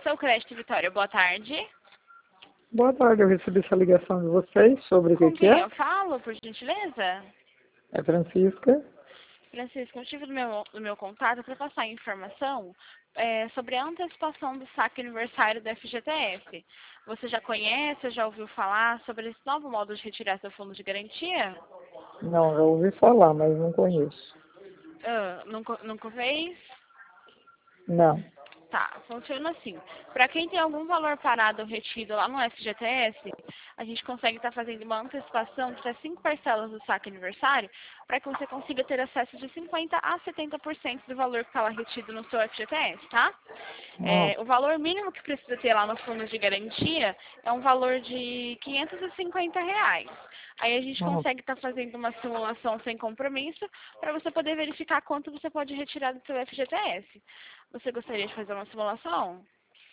Seu crédito, Vitória, boa tarde. Boa tarde, eu recebi essa ligação de vocês sobre o Com que quem é. eu falo, por gentileza? É Francisca. Francisco, o motivo do meu contato é para passar informação sobre a antecipação do saque aniversário da FGTS. Você já conhece, já ouviu falar sobre esse novo modo de retirar seu fundo de garantia? Não, já ouvi falar, mas não conheço. Nunca fez? Não. Tá, funciona assim. Para quem tem algum valor parado ou retido lá no FGTS, a gente consegue estar fazendo uma antecipação de até 5 parcelas do saque aniversário para que você consiga ter acesso de 50% a 70% do valor que está lá retido no seu FGTS, tá? Nossa. O valor mínimo que precisa ter lá no fundo de garantia é um valor de R$ 550. Aí a gente Nossa. consegue estar fazendo uma simulação sem compromisso para você poder verificar quanto você pode retirar do seu FGTS. Você gostaria de fazer uma simulação?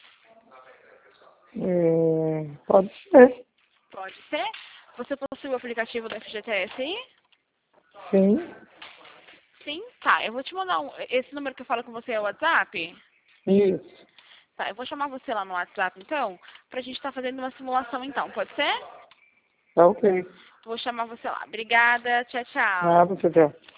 Pode ser. Pode ser. Você possui o aplicativo do FGTS aí? Sim. Sim? Tá, eu vou te mandar esse número que eu falo com você é o WhatsApp? Isso. Tá, eu vou chamar você lá no WhatsApp então, pra gente estar fazendo uma simulação então, pode ser? Tá ok. Vou chamar você lá. Obrigada, tchau, tchau. Nada, tchau.